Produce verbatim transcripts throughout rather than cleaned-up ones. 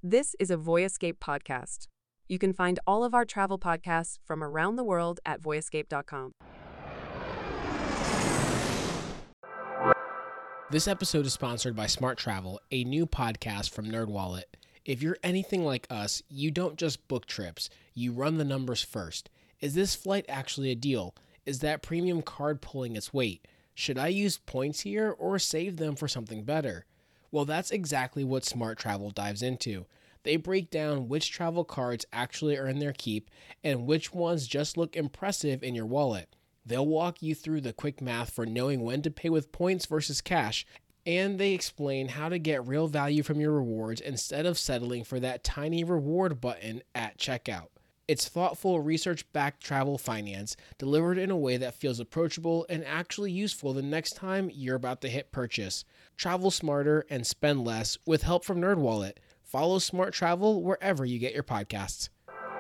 This is a Voyescape podcast. You can find all of our travel podcasts from around the world at voyescape dot com. This episode is sponsored by Smart Travel, a new podcast from NerdWallet. If you're anything like us, you don't just book trips, you run the numbers first. Is this flight actually a deal? Is that premium card pulling its weight? Should I use points here or save them for something better? Well, that's exactly what Smart Travel dives into. They break down which travel cards actually earn their keep and which ones just look impressive in your wallet. They'll walk you through the quick math for knowing when to pay with points versus cash, and they explain how to get real value from your rewards instead of settling for that tiny reward button at checkout. It's thoughtful, research-backed travel finance delivered in a way that feels approachable and actually useful the next time you're about to hit purchase. Travel smarter and spend less with help from NerdWallet. Follow Smart Travel wherever you get your podcasts.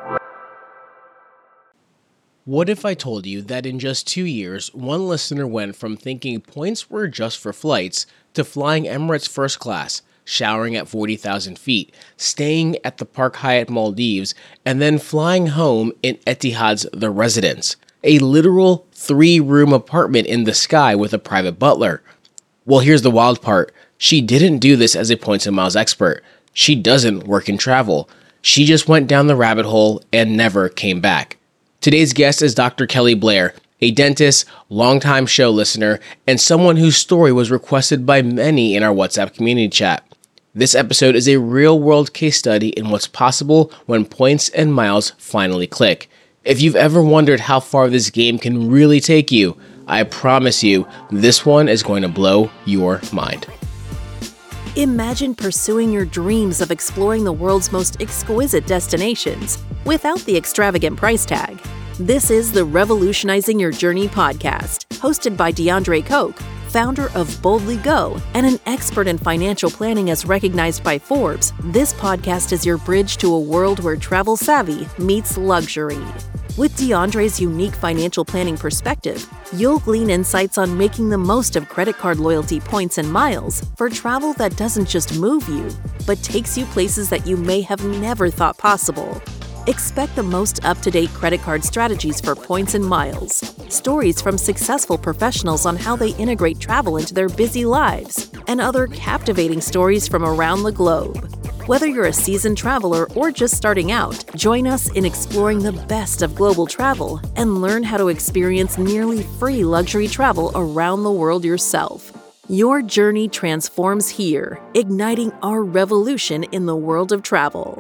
What if I told you that in just two years, one listener went from thinking points were just for flights to flying Emirates first class, showering at forty thousand feet, staying at the Park Hyatt Maldives, and then flying home in Etihad's The Residence, a literal three-room apartment in the sky with a private butler. Well, here's the wild part. She didn't do this as a points and miles expert. She doesn't work in travel. She just went down the rabbit hole and never came back. Today's guest is Doctor Kelly Blair, a dentist, longtime show listener, and someone whose story was requested by many in our WhatsApp community chat. This episode is a real-world case study in what's possible when points and miles finally click. If you've ever wondered how far this game can really take you, I promise you, this one is going to blow your mind. Imagine pursuing your dreams of exploring the world's most exquisite destinations without the extravagant price tag. This is the Revolutionizing Your Journey podcast, hosted by DeAndre Koch, founder of Boldly Go, and an expert in financial planning as recognized by Forbes. This podcast is your bridge to a world where travel savvy meets luxury. With DeAndre's unique financial planning perspective, you'll glean insights on making the most of credit card loyalty points and miles for travel that doesn't just move you, but takes you places that you may have never thought possible. Expect the most up-to-date credit card strategies for points and miles, stories from successful professionals on how they integrate travel into their busy lives, and other captivating stories from around the globe. Whether you're a seasoned traveler or just starting out, join us in exploring the best of global travel and learn how to experience nearly free luxury travel around the world yourself. Your journey transforms here, igniting our revolution in the world of travel.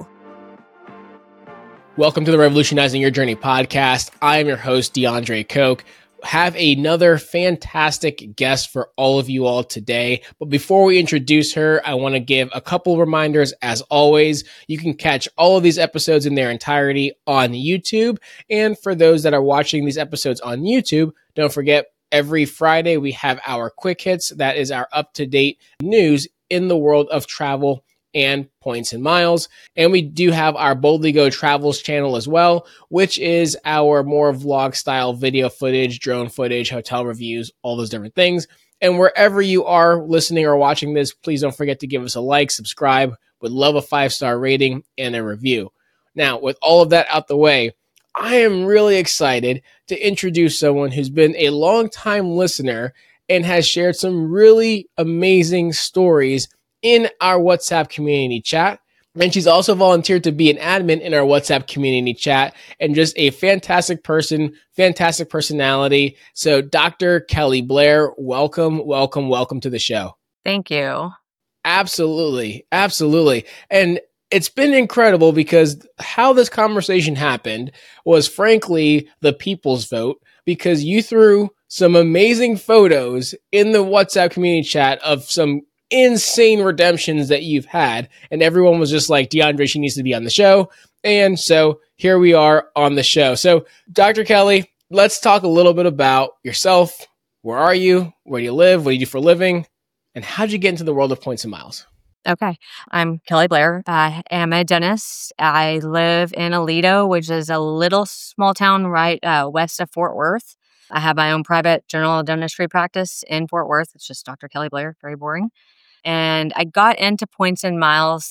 Welcome to the Revolutionizing Your Journey podcast. I am your host, DeAndre Koch. Have another fantastic guest for all of you all today. But before we introduce her, I want to give a couple reminders. As always, you can catch all of these episodes in their entirety on YouTube. And for those that are watching these episodes on YouTube, don't forget, every Friday we have our quick hits. That is our up-to-date news in the world of travel and points and miles. And we do have our Boldly Go Travels channel as well, which is our more vlog style video footage, drone footage, hotel reviews, all those different things. And wherever you are listening or watching this, please don't forget to give us a like, subscribe. Would love a five-star rating and a review. Now, with all of that out the way, I am really excited to introduce someone who's been a long-time listener and has shared some really amazing stories in our WhatsApp community chat. And she's also volunteered to be an admin in our WhatsApp community chat and just a fantastic person, fantastic personality. So Doctor Kelly Blair, welcome, welcome, welcome to the show. Thank you. Absolutely. Absolutely. And it's been incredible because how this conversation happened was frankly the people's vote, because you threw some amazing photos in the WhatsApp community chat of some insane redemptions that you've had, and everyone was just like, DeAndre, she needs to be on the show. And so here we are on the show. So Doctor Kelly, let's talk a little bit about yourself. Where are you? Where do you live? What do you do for a living? And how did you get into the world of points and miles? Okay. I'm Kelly Blair. I am a dentist. I live in Aledo, which is a little small town right uh, west of Fort Worth. I have my own private general dentistry practice in Fort Worth. It's just Doctor Kelly Blair. Very boring. And I got into points and miles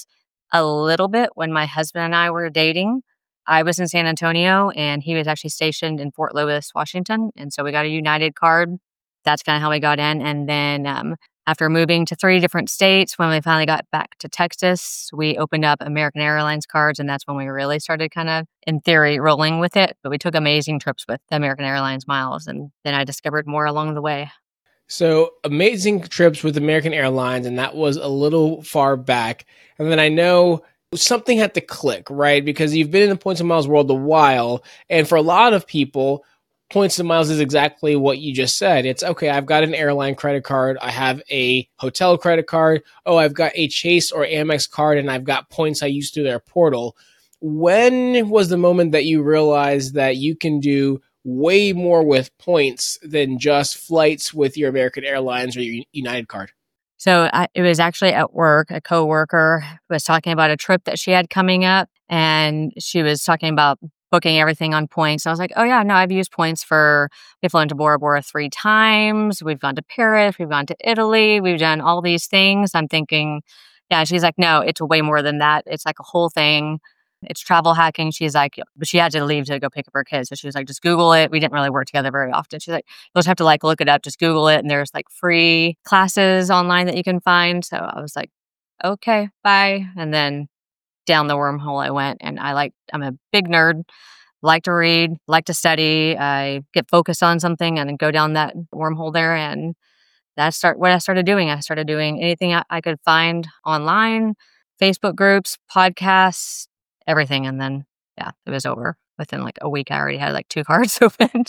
a little bit when my husband and I were dating. I was in San Antonio and he was actually stationed in Fort Lewis, Washington. And so we got a United card. That's kind of how we got in. And then um, after moving to three different states, when we finally got back to Texas, we opened up American Airlines cards. And that's when we really started kind of, in theory, rolling with it. But we took amazing trips with the American Airlines miles. And then I discovered more along the way. So amazing trips with American Airlines, and that was a little far back. And then I know something had to click, right? Because you've been in the points and miles world a while. And for a lot of people, points and miles is exactly what you just said. It's okay, I've got an airline credit card. I have a hotel credit card. Oh, I've got a Chase or Amex card and I've got points I used through their portal. When was the moment that you realized that you can do way more with points than just flights with your American Airlines or your United card? So I, it was actually at work. A coworker was talking about a trip that she had coming up, and she was talking about booking everything on points. I was like, oh yeah, no, I've used points for, we've flown to Bora Bora three times. We've gone to Paris. We've gone to Italy. We've done all these things. I'm thinking, yeah, she's like, no, it's way more than that. It's like a whole thing. It's travel hacking. She's like, but she had to leave to go pick up her kids. So she was like, just Google it. We didn't really work together very often. She's like, you'll just have to like look it up, just Google it. And there's like free classes online that you can find. So I was like, okay, bye. And then down the wormhole I went. And I like, I'm a big nerd, like to read, like to study. I get focused on something and then go down that wormhole there. And that's start what I started doing. I started doing anything I, I could find online, Facebook groups, podcasts, everything. And then, yeah, it was over. Within like a week, I already had like two cards opened.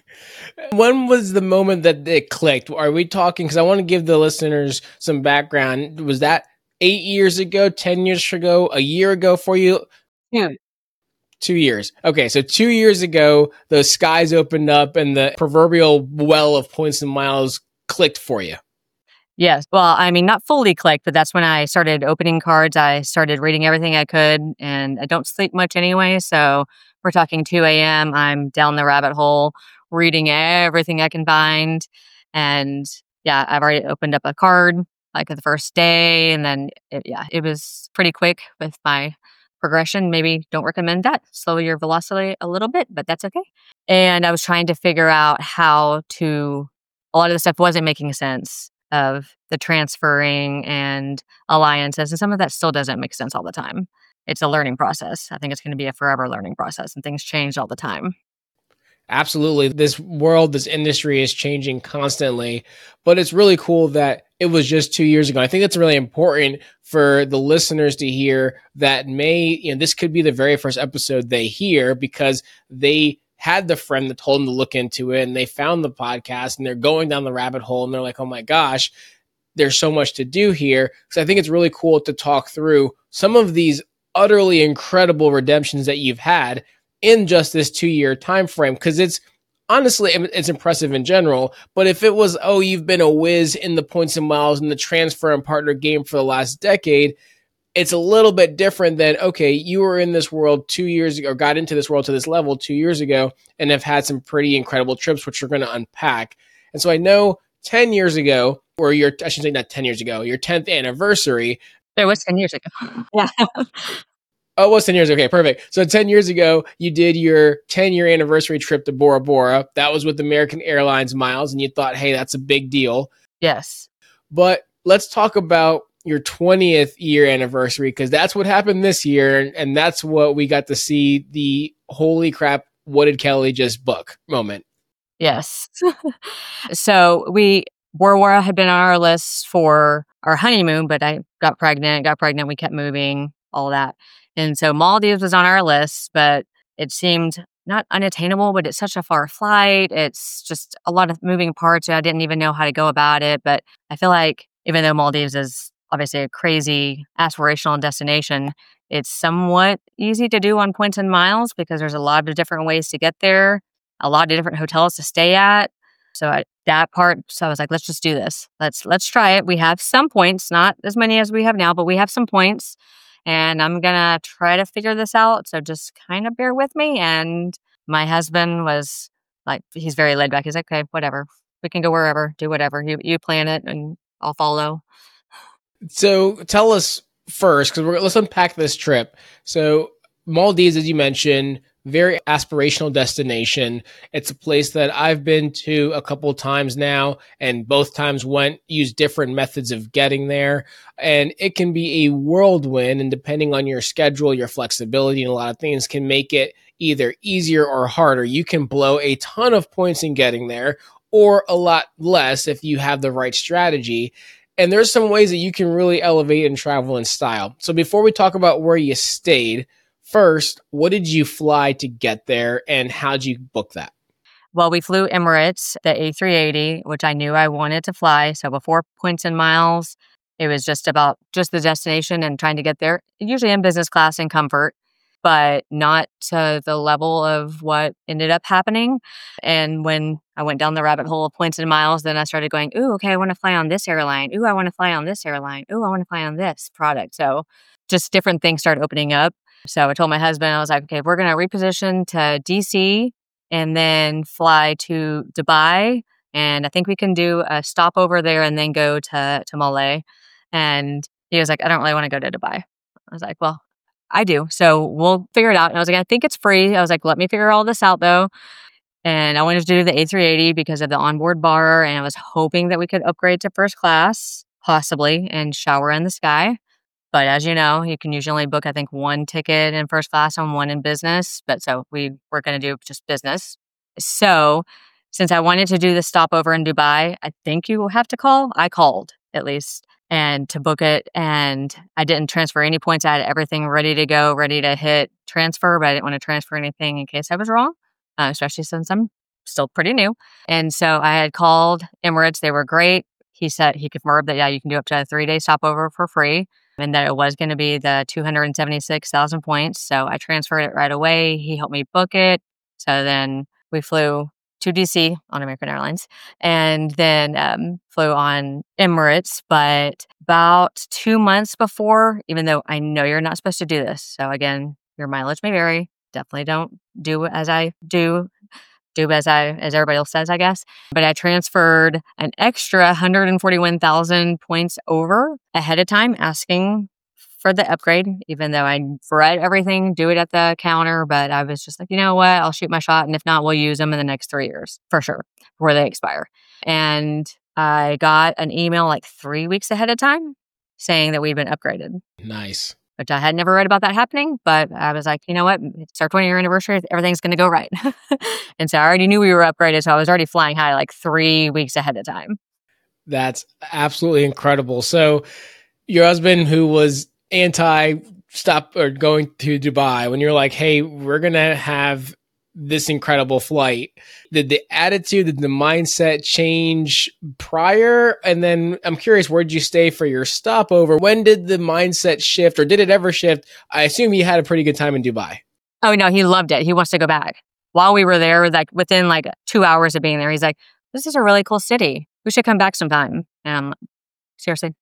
When was the moment that it clicked? Are we talking, because I want to give the listeners some background. Was that eight years ago, ten years ago, a year ago for you? Yeah. Two years. Okay, so two years ago, the skies opened up and the proverbial well of points and miles clicked for you. Yes. Well, I mean, not fully clicked, but that's when I started opening cards. I started reading everything I could, and I don't sleep much anyway. So we're talking two a.m. I'm down the rabbit hole, reading everything I can find. And yeah, I've already opened up a card like the first day. And then, it, yeah, it was pretty quick with my progression. Maybe don't recommend that. Slow your velocity a little bit, but that's okay. And I was trying to figure out how to, a lot of the stuff wasn't making sense of the transferring and alliances. And some of that still doesn't make sense all the time. It's a learning process. I think it's going to be a forever learning process, and things change all the time. Absolutely. This world, this industry is changing constantly, but it's really cool that it was just two years ago. I think it's really important for the listeners to hear that may, you know, this could be the very first episode they hear because they had the friend that told them to look into it and they found the podcast and they're going down the rabbit hole and they're like, oh my gosh, there's so much to do here. So I think it's really cool to talk through some of these utterly incredible redemptions that you've had in just this two-year time frame, because it's honestly, it's impressive in general. But if it was, oh, you've been a whiz in the points and miles and the transfer and partner game for the last decade, it's a little bit different than, okay, you were in this world two years ago, or got into this world to this level two years ago, and have had some pretty incredible trips, which we're going to unpack. And so I know ten years ago, or your, I should say not ten years ago, your tenth anniversary. It was ten years ago. Yeah. Oh, it was ten years. Okay, perfect. So ten years ago, you did your ten-year anniversary trip to Bora Bora. That was with American Airlines miles, and you thought, hey, that's a big deal. Yes. But let's talk about your twentieth year anniversary, because that's what happened this year, and that's what we got to see, the holy crap, what did Kelly just book moment. Yes. So we, Bora Bora had been on our list for our honeymoon, but I got pregnant, got pregnant, we kept moving, all that. And so Maldives was on our list, but it seemed not unattainable, but it's such a far flight. It's just a lot of moving parts. I didn't even know how to go about it. But I feel like even though Maldives is obviously a crazy aspirational destination, it's somewhat easy to do on points and miles because there's a lot of different ways to get there, a lot of different hotels to stay at. So I, that part, so I was like, let's just do this. Let's let's try it. We have some points, not as many as we have now, but we have some points. And I'm going to try to figure this out. So just kind of bear with me. And my husband was like, he's very laid back. He's like, okay, whatever. We can go wherever, do whatever. You you plan it and I'll follow. So tell us first, because we're let's unpack this trip. So Maldives, as you mentioned, very aspirational destination. It's a place that I've been to a couple of times now, and both times went used different methods of getting there. And it can be a whirlwind, and depending on your schedule, your flexibility, and a lot of things can make it either easier or harder. You can blow a ton of points in getting there, or a lot less if you have the right strategy. And there's some ways that you can really elevate and travel in style. So before we talk about where you stayed, first, what did you fly to get there, and how did you book that? Well, we flew Emirates, the A three eighty, which I knew I wanted to fly. So before points and miles, it was just about just the destination and trying to get there, usually in business class and comfort, but not to the level of what ended up happening. And when I went down the rabbit hole of points and miles, then I started going, ooh, okay, I want to fly on this airline. Ooh, I want to fly on this airline. Ooh, I want to fly on this product. So just different things started opening up. So I told my husband, I was like, okay, we're going to reposition to D C and then fly to Dubai. And I think we can do a stopover there and then go to, to Malé. And he was like, I don't really want to go to Dubai. I was like, well, I do. So we'll figure it out. And I was like, I think it's free. I was like, let me figure all this out though. And I wanted to do the A three eighty because of the onboard bar. And I was hoping that we could upgrade to first class, possibly, and shower in the sky. But as you know, you can usually book, I think, one ticket in first class and one in business. But so we were going to do just business. So since I wanted to do the stopover in Dubai, I think you have to call. I called at least and to book it. And I didn't transfer any points. I had everything ready to go, ready to hit transfer, but I didn't want to transfer anything in case I was wrong, uh, especially since I'm still pretty new. And so I had called Emirates. They were great. He said he confirmed that, yeah, you can do up to a three-day stopover for free, and that it was going to be the two hundred seventy-six thousand points. So I transferred it right away. He helped me book it. So then we flew to D C on American Airlines and then um, flew on Emirates. But about two months before, even though I know you're not supposed to do this. So again, your mileage may vary. Definitely don't do as I do. Do as I as everybody else says, I guess. But I transferred an extra one hundred forty-one thousand points over ahead of time, asking for the upgrade, even though I read everything, do it at the counter. But I was just like, you know what? I'll shoot my shot. And if not, we'll use them in the next three years for sure, before they expire. And I got an email like three weeks ahead of time saying that we'd been upgraded. Nice. Which I had never read about that happening, but I was like, you know what? It's our twenty-year anniversary. Everything's going to go right. And so I already knew we were upgraded, so I was already flying high like three weeks ahead of time. That's absolutely incredible. So your husband, who was anti-stop or going to Dubai, when you're like, hey, we're going to have this incredible flight, did the attitude, did the mindset change prior? And then I'm curious, where did you stay for your stopover? When did the mindset shift, or did it ever shift? I assume you had a pretty good time in Dubai. Oh, no, he loved it. He wants to go back. While we were there, like within like two hours of being there, he's like, this is a really cool city. We should come back sometime. And I'm like, seriously?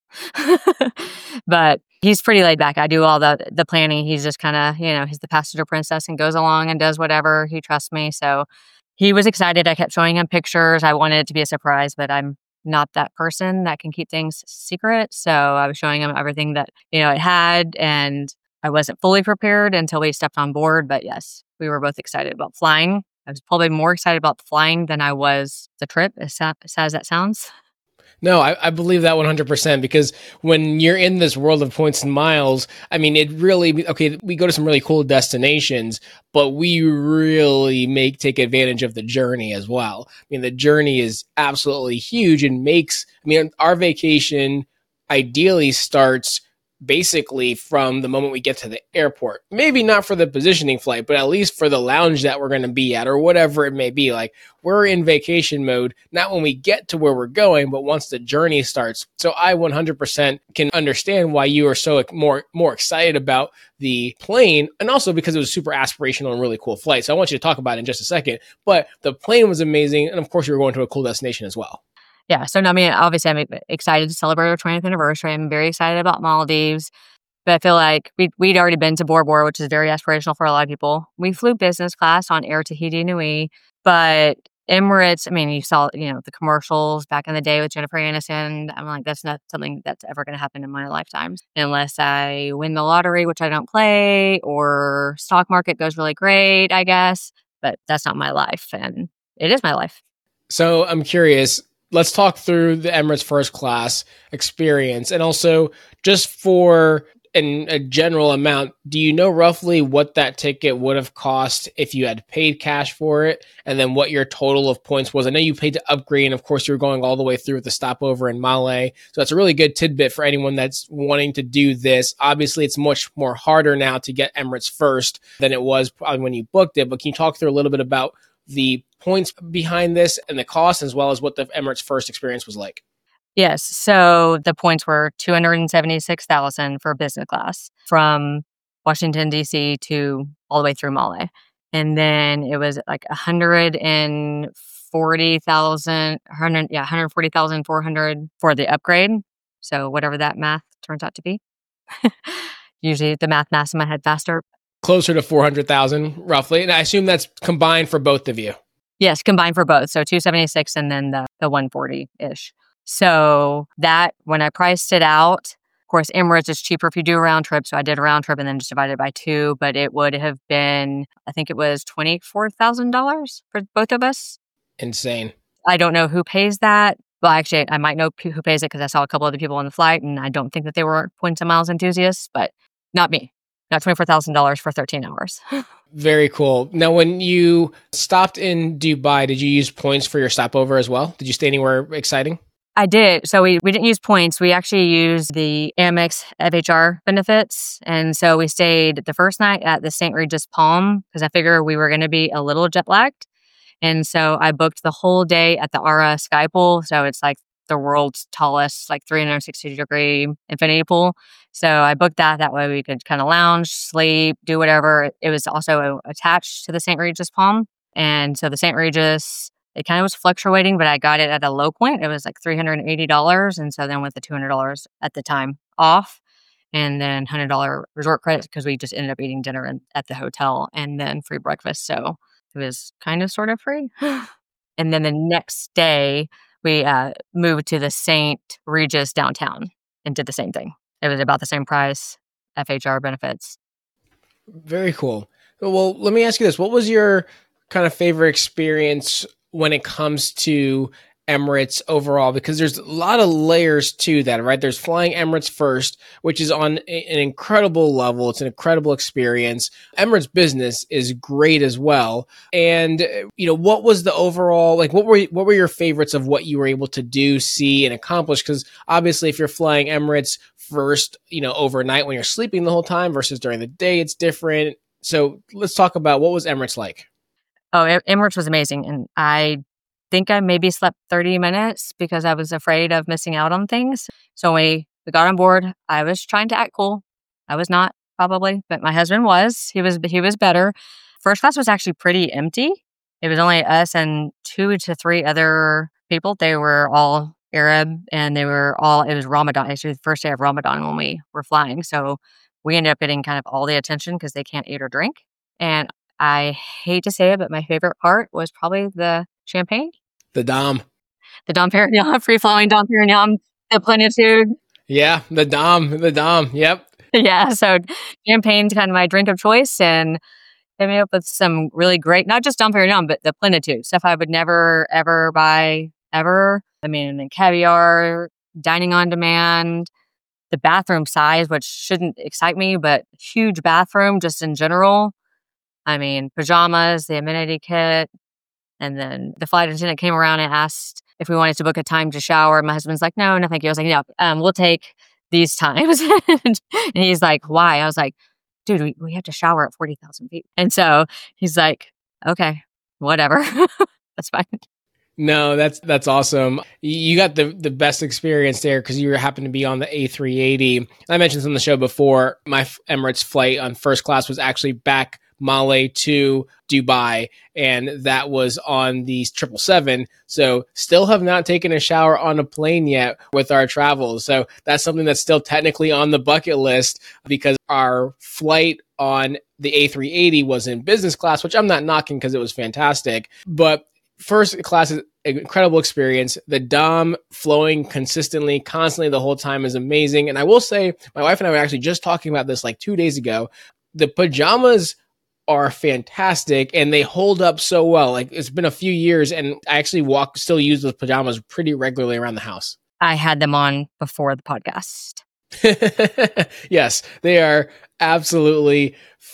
But he's pretty laid back. I do all the the planning. He's just kind of, you know, he's the passenger princess and goes along and does whatever. He trusts me. So he was excited. I kept showing him pictures. I wanted it to be a surprise, but I'm not that person that can keep things secret. So I was showing him everything that, you know, it had, and I wasn't fully prepared until we stepped on board. But yes, we were both excited about flying. I was probably more excited about flying than I was the trip, as sad as that sounds. No, I, I believe that one hundred percent, because when you're in this world of points and miles, I mean, it really, okay, we go to some really cool destinations, but we really make, take advantage of the journey as well. I mean, the journey is absolutely huge and makes, I mean, our vacation ideally starts basically from the moment we get to the airport. Maybe not for the positioning flight, but at least for the lounge that we're going to be at or whatever it may be. Like, we're in vacation mode, not when we get to where we're going, but once the journey starts. So I one hundred percent can understand why you are so more, more excited about the plane, and also because it was super aspirational and really cool flight. So I want you to talk about it in just a second, but the plane was amazing. And of course, you were going to a cool destination as well. Yeah. So, no, I mean, obviously, I'm excited to celebrate our twentieth anniversary. I'm very excited about Maldives. But I feel like we'd, we'd already been to Bora Bora, which is very aspirational for a lot of people. We flew business class on Air Tahiti Nui, but Emirates, I mean, you saw, you know, the commercials back in the day with Jennifer Aniston. I'm like, that's not something that's ever going to happen in my lifetime unless I win the lottery, which I don't play, or stock market goes really great, I guess. But that's not my life. And it is my life. So I'm curious, let's talk through the Emirates first class experience. And also just for in a general amount, do you know roughly what that ticket would have cost if you had paid cash for it? And then what your total of points was? I know you paid to upgrade, and of course you were going all the way through with the stopover in Malé. So that's a really good tidbit for anyone that's wanting to do this. Obviously, it's much more harder now to get Emirates first than it was probably when you booked it. But can you talk through a little bit about the points behind this and the cost, as well as what the Emirates first experience was like? Yes. So the points were two hundred seventy-six thousand for business class from Washington, D C to all the way through Malé. And then it was like one hundred forty thousand, one hundred, yeah, one hundred forty thousand four hundred for the upgrade. So whatever that math turns out to be. Usually the math maths in my head faster. Closer to four hundred thousand roughly. And I assume that's combined for both of you. Yes, combined for both. So two seventy-six and then the, the one forty-ish. So that, when I priced it out, of course, Emirates is cheaper if you do a round trip. So I did a round trip and then just divided by two, but it would have been, I think it was twenty-four thousand dollars for both of us. Insane. I don't know who pays that. Well, actually, I might know who pays it because I saw a couple other people on the flight and I don't think that they were points and miles enthusiasts, but not me. Not twenty-four thousand dollars for thirteen hours. Very cool. Now, when you stopped in Dubai, did you use points for your stopover as well? Did you stay anywhere exciting? I did. So we, we didn't use points. We actually used the Amex F H R benefits. And so we stayed the first night at the Saint Regis Palm because I figured we were going to be a little jet lagged. And so I booked the whole day at the Ara Sky Pool. So it's like the world's tallest, like three hundred sixty degree infinity pool. So I booked that. That way we could kind of lounge, sleep, do whatever. It was also attached to the Saint Regis Palm. And so the Saint Regis, it kind of was fluctuating, but I got it at a low point. It was like three hundred eighty dollars. And so then with the two hundred dollars at the time off, and then one hundred dollars resort credits because we just ended up eating dinner in, at the hotel and then free breakfast. So it was kind of sort of free. And then the next day, we uh, moved to the Saint Regis downtown and did the same thing. It was about the same price, F H R benefits. Very cool. Well, let me ask you this. What was your kind of favorite experience when it comes to Emirates overall? Because there's a lot of layers to that, right? There's flying Emirates first, which is on an incredible level. It's an incredible experience. Emirates business is great as well. And, you know, what was the overall, like, what were, what were your favorites of what you were able to do, see, and accomplish? Because obviously if you're flying Emirates first, you know, overnight when you're sleeping the whole time versus during the day, it's different. So let's talk about what was Emirates like? Oh, Emirates was amazing. And I think I maybe slept thirty minutes because I was afraid of missing out on things. So we, we got on board. I was trying to act cool. I was not, probably, but my husband was. He was he was better. First class was actually pretty empty. It was only us and two to three other people. They were all Arab and they were all, it was Ramadan. Actually, the first day of Ramadan when we were flying. So we ended up getting kind of all the attention because they can't eat or drink. And I hate to say it, but my favorite part was probably the champagne. The Dom. The Dom Perignon, free-flowing Dom Perignon, the Plenitude. Yeah, the Dom, the Dom, yep. Yeah, so champagne's kind of my drink of choice, and I came up with some really great, not just Dom Perignon, but the Plenitude, stuff I would never, ever buy, ever. I mean, and caviar, dining on demand, the bathroom size, which shouldn't excite me, but huge bathroom just in general. I mean, pajamas, the amenity kit. And then the flight attendant came around and asked if we wanted to book a time to shower. My husband's like, no, no, thank you. I was like, no, um, we'll take these times. And he's like, why? I was like, dude, we, we have to shower at forty thousand feet. And so he's like, okay, whatever. That's fine. No, that's that's awesome. You got the, the best experience there because you happened to be on the A three eighty. I mentioned this on the show before. My Emirates flight on first class was actually back Malé to Dubai, and that was on the triple seven. So still have not taken a shower on a plane yet with our travels. So that's something that's still technically on the bucket list because our flight on the A three eighty was in business class, which I'm not knocking because it was fantastic. But first class is an incredible experience. The Dom flowing consistently, constantly the whole time is amazing. And I will say, my wife and I were actually just talking about this like two days ago. The pajamas are fantastic and they hold up so well. Like it's been a few years and I actually walk, still use those pajamas pretty regularly around the house. I had them on before the podcast. Yes, they are absolutely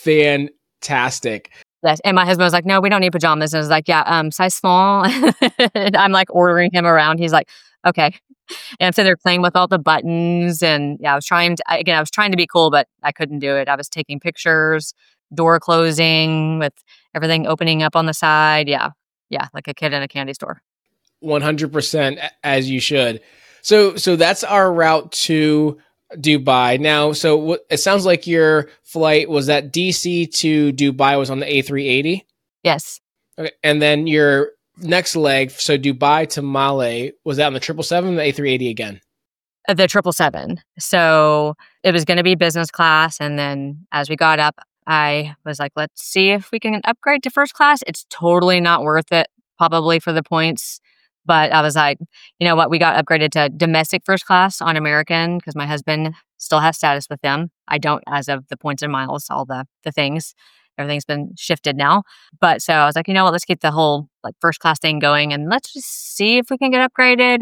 fantastic. Yes. And my husband was like, no, we don't need pajamas. And I was like, yeah, um, size small. And I'm like ordering him around. He's like, okay. And so they're playing with all the buttons. And yeah, I was trying to, again, I was trying to be cool, but I couldn't do it. I was taking pictures, door closing with everything opening up on the side. Yeah. Yeah. Like a kid in a candy store. one hundred percent as you should. So, so that's our route to Dubai. Now, so what, it sounds like your flight was that D C to Dubai was on the A three eighty? Yes. Okay. And then your next leg, so Dubai to Male, was that on the triple seven or the A three eighty again? Uh, The triple seven. So it was going to be business class. And then as we got up, I was like, let's see if we can upgrade to first class. It's totally not worth it, probably for the points. But I was like, you know what? We got upgraded to domestic first class on American because my husband still has status with them. I don't as of the points and miles, all the the things. Everything's been shifted now. But so I was like, you know what? Let's keep the whole like first class thing going and let's just see if we can get upgraded.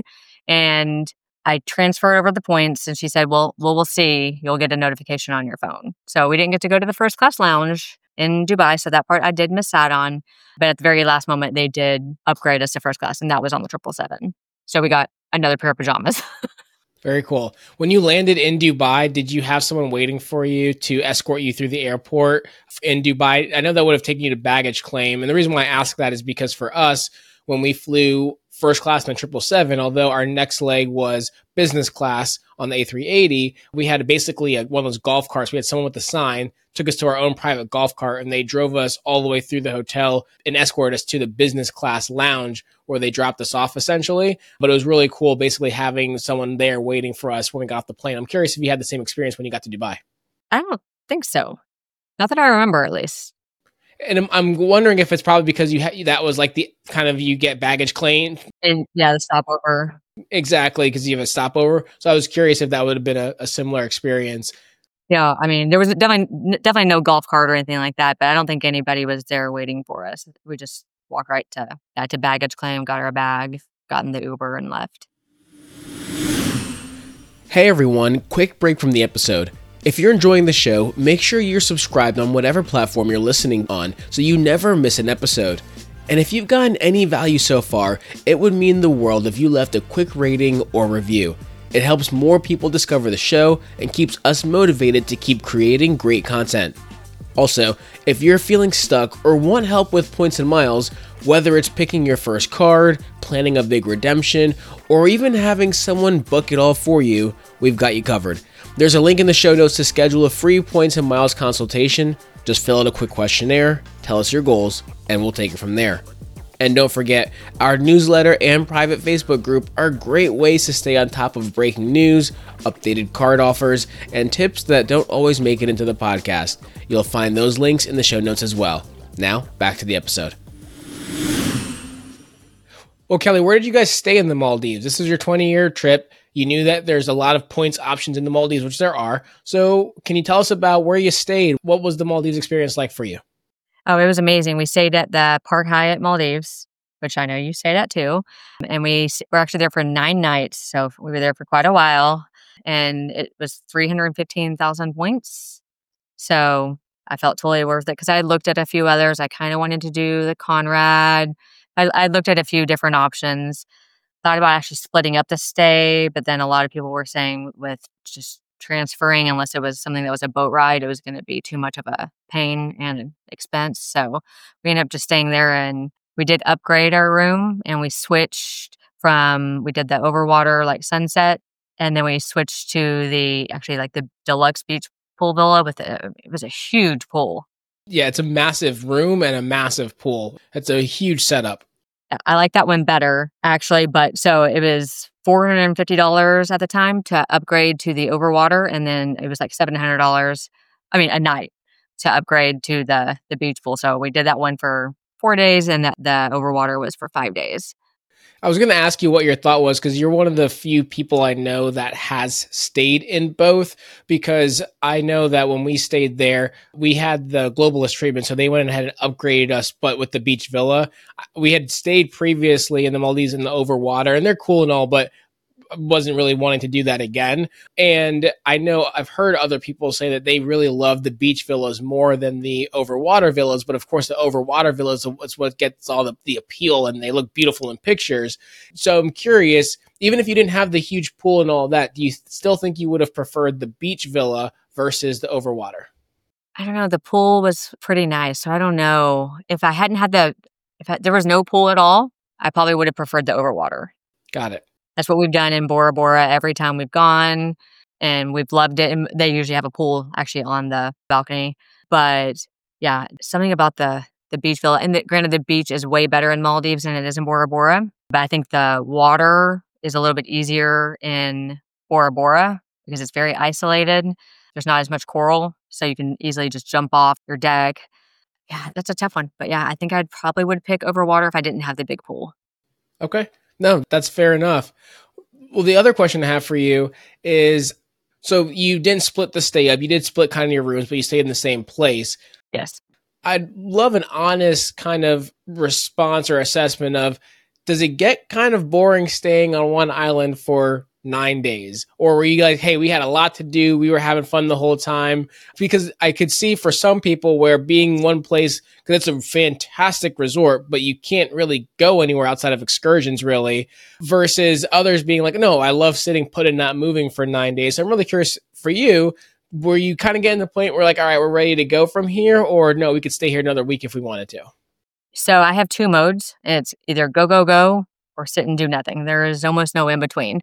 And I transferred over the points and she said, well, well, we'll see. You'll get a notification on your phone. So we didn't get to go to the first class lounge in Dubai. So that part I did miss out on. But at the very last moment, they did upgrade us to first class, and that was on the triple seven. So we got another pair of pajamas. Very cool. When you landed in Dubai, did you have someone waiting for you to escort you through the airport in Dubai? I know that would have taken you to baggage claim. And the reason why I ask that is because for us, when we flew first class on the triple seven, although our next leg was business class on the A three eighty, we had basically a, one of those golf carts. We had someone with a sign, took us to our own private golf cart, and they drove us all the way through the hotel and escorted us to the business class lounge where they dropped us off essentially. But it was really cool basically having someone there waiting for us when we got off the plane. I'm curious if you had the same experience when you got to Dubai. I don't think so. Not that I remember, at least. And I'm, I'm wondering if it's probably because you ha- that was like the kind of you get baggage claim. And yeah, the stopover. Exactly, because you have a stopover. So I was curious if that would have been a, a similar experience. Yeah, I mean, there was definitely definitely no golf cart or anything like that, but I don't think anybody was there waiting for us. We just walked right to uh, to baggage claim, got our bag, got in the Uber, and left. Hey everyone, quick break from the episode. If you're enjoying the show, make sure you're subscribed on whatever platform you're listening on so you never miss an episode. And if you've gotten any value so far, it would mean the world if you left a quick rating or review. It helps more people discover the show and keeps us motivated to keep creating great content. Also, if you're feeling stuck or want help with points and miles, whether it's picking your first card, planning a big redemption, or even having someone book it all for you, we've got you covered. There's a link in the show notes to schedule a free points and miles consultation. Just fill out a quick questionnaire, tell us your goals, and we'll take it from there. And don't forget, our newsletter and private Facebook group are great ways to stay on top of breaking news, updated card offers, and tips that don't always make it into the podcast. You'll find those links in the show notes as well. Now, back to the episode. Well, Kelly, where did you guys stay in the Maldives? This is your twenty-year trip. You knew that there's a lot of points options in the Maldives, which there are. So can you tell us about where you stayed? What was the Maldives experience like for you? Oh, it was amazing. We stayed at the Park Hyatt Maldives, which I know you stayed at too. And we were actually there for nine nights. So we were there for quite a while. And it was three hundred fifteen thousand points. So I felt totally worth it because I looked at a few others. I kind of wanted to do the Conrad. I, I looked at a few different options. Thought about actually splitting up the stay, but then a lot of people were saying with just transferring, unless it was something that was a boat ride, it was going to be too much of a pain and an expense. So we ended up just staying there, and we did upgrade our room, and we switched from, we did the overwater like sunset, and then we switched to the, actually like the deluxe beach pool villa with a, it was a huge pool. Yeah, it's a massive room and a massive pool. It's a huge setup. I like that one better, actually. But so it was four hundred fifty dollars at the time to upgrade to the overwater. And then it was like seven hundred dollars, I mean, a night to upgrade to the, the beach pool. So we did that one for four days, and the, the overwater was for five days. I was going to ask you what your thought was, because you're one of the few people I know that has stayed in both, because I know that when we stayed there, we had the globalist treatment. So they went ahead and upgraded us, but with the beach villa. We had stayed previously in the Maldives in the overwater, and they're cool and all, but wasn't really wanting to do that again. And I know I've heard other people say that they really love the beach villas more than the overwater villas. But of course, the overwater villas is what gets all the, the appeal, and they look beautiful in pictures. So I'm curious, even if you didn't have the huge pool and all that, do you still think you would have preferred the beach villa versus the overwater? I don't know. The pool was pretty nice. So I don't know. If I hadn't had the, if I, there was no pool at all, I probably would have preferred the overwater. Got it. That's what we've done in Bora Bora every time we've gone, and we've loved it. And they usually have a pool actually on the balcony. But yeah, something about the the beach villa. And the, granted, the beach is way better in Maldives than it is in Bora Bora. But I think the water is a little bit easier in Bora Bora because it's very isolated. There's not as much coral, so you can easily just jump off your deck. Yeah, that's a tough one. But yeah, I think I'd probably would pick overwater if I didn't have the big pool. Okay. No, that's fair enough. Well, the other question I have for you is, so you didn't split the stay up. You did split kind of your rooms, but you stayed in the same place. Yes. I'd love an honest kind of response or assessment of, does it get kind of boring staying on one island for nine days? Or were you like, hey, we had a lot to do, we were having fun the whole time? Because I could see for some people where being one place, because it's a fantastic resort, but you can't really go anywhere outside of excursions really, versus others being like, no, I love sitting put and not moving for nine days. So I'm really curious for you, were you kind of getting to the point where like, all right, we're ready to go from here? Or no, we could stay here another week if we wanted to? So I have two modes. It's either go, go, go, or sit and do nothing. There is almost no in between.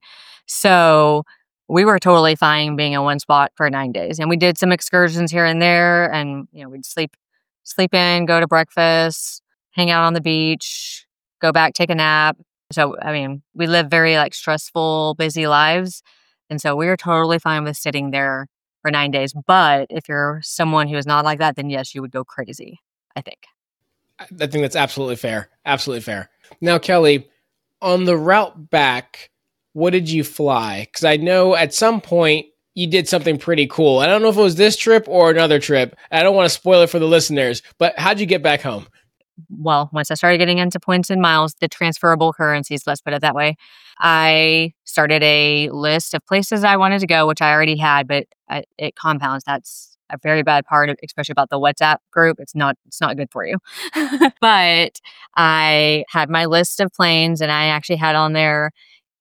So we were totally fine being in one spot for nine days. And we did some excursions here and there, and you know, we'd sleep sleep in, go to breakfast, hang out on the beach, go back, take a nap. So I mean, we live very like stressful, busy lives. And so we were totally fine with sitting there for nine days. But if you're someone who is not like that, then yes, you would go crazy, I think. I think that's absolutely fair. Absolutely fair. Now, Kelly, on the route back, what did you fly? Because I know at some point you did something pretty cool. I don't know if it was this trip or another trip. I don't want to spoil it for the listeners, but how'd you get back home? Well, once I started getting into points and miles, the transferable currencies, let's put it that way, I started a list of places I wanted to go, which I already had, but I, it compounds. That's a very bad part, of, especially about the WhatsApp group. It's not, it's not good for you. But I had my list of planes, and I actually had on there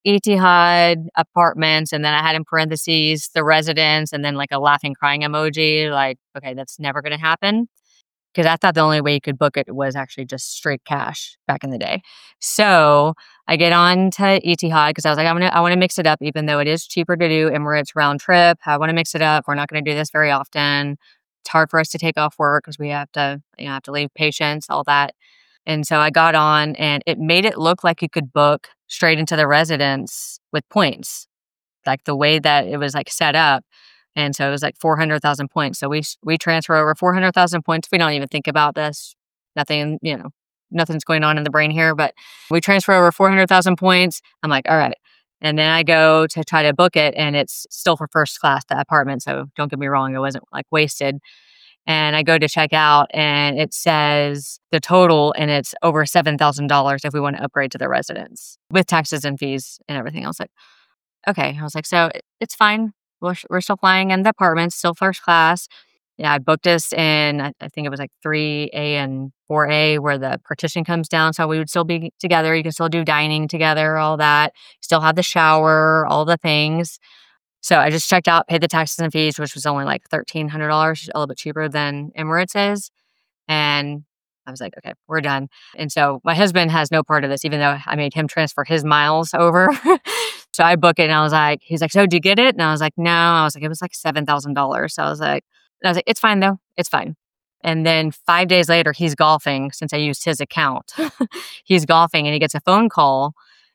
Etihad apartments, and then I had in parentheses the residence, and then like a laughing crying emoji. Like, okay, that's never going to happen. Because I thought the only way you could book it was actually just straight cash back in the day. So I get on to Etihad because I was like, I'm gonna, I want to mix it up, even though it is cheaper to do Emirates round trip. I want to mix it up. We're not going to do this very often. It's hard for us to take off work because we have to, you know, have to leave patients, all that. And so I got on, and it made it look like you could book straight into the residence with points, like the way that it was like set up. And so it was like four hundred thousand points. So we we transfer over four hundred thousand points. We don't even think about this. Nothing, you know, nothing's going on in the brain here, but we transfer over four hundred thousand points. I'm like, all right. And then I go to try to book it, and it's still for first class, the apartment. So don't get me wrong, it wasn't like wasted. And I go to check out, and it says the total, and it's over seven thousand dollars if we want to upgrade to the residence with taxes and fees and everything. I was like, okay. I was like, so it's fine. We're, we're still flying in the apartments, still first class. Yeah, I booked us in, I, I think it was like three A and four A, where the partition comes down. So we would still be together. You can still do dining together, all that. Still have the shower, all the things. So I just checked out, paid the taxes and fees, which was only like thirteen hundred dollars, a little bit cheaper than Emirates is. And I was like, okay, we're done. And so my husband has no part of this, even though I made him transfer his miles over. So I book it, and I was like, he's like, so did you get it? And I was like, no. I was like, it was like seven thousand dollars. So I was like, I was like, it's fine though. It's fine. And then five days later, he's golfing, since I used his account. He's golfing, and he gets a phone call,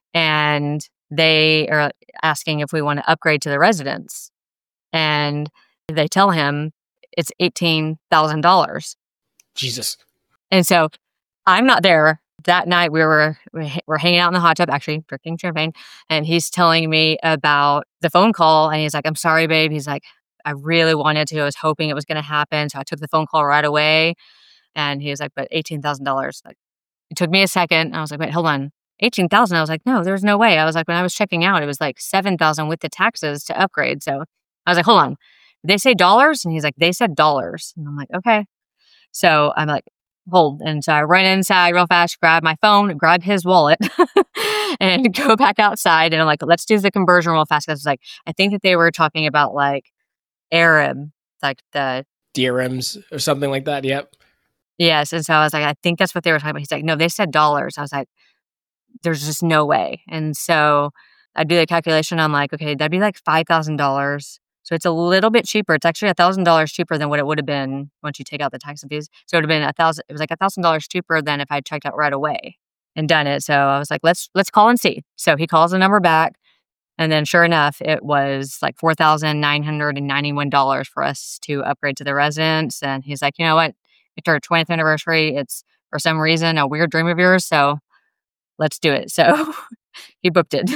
and they are asking if we want to upgrade to the residence. And they tell him it's eighteen thousand dollars. Jesus. And so I'm not there. That night we were we were hanging out in the hot tub, actually drinking champagne, and he's telling me about the phone call, and he's like, "I'm sorry, babe." He's like, "I really wanted to. I was hoping it was going to happen, so I took the phone call right away." And he was like, "But eighteen thousand dollars." Like, it took me a second. I was like, "Wait, hold on, eighteen thousand?" I was like, "No, there's no way." I was like, when I was checking out, it was like seven thousand with the taxes to upgrade. So I was like, "Hold on, did they say dollars?" And he's like, "They said dollars." And I'm like, "Okay." So I'm like, hold. And so I run inside real fast, grab my phone, grab his wallet, and go back outside. And I'm like, let's do the conversion real fast. Because like, I think that they were talking about like Arab, like the dirhams or something like that. Yep. Yes. And so I was like, I think that's what they were talking about. He's like, no, they said dollars. I was like, there's just no way. And so I do the calculation. I'm like, okay, that'd be like five thousand dollars. So it's a little bit cheaper. It's actually one thousand dollars cheaper than what it would have been once you take out the tax and fees. So it would have been a thousand. It was like one thousand dollars cheaper than if I checked out right away and done it. So I was like, let's let's call and see. So he calls the number back. And then sure enough, it was like four thousand nine hundred ninety-one dollars for us to upgrade to the residence. And he's like, you know what? It's our twentieth anniversary. It's for some reason a weird dream of yours. So let's do it. So he booked it.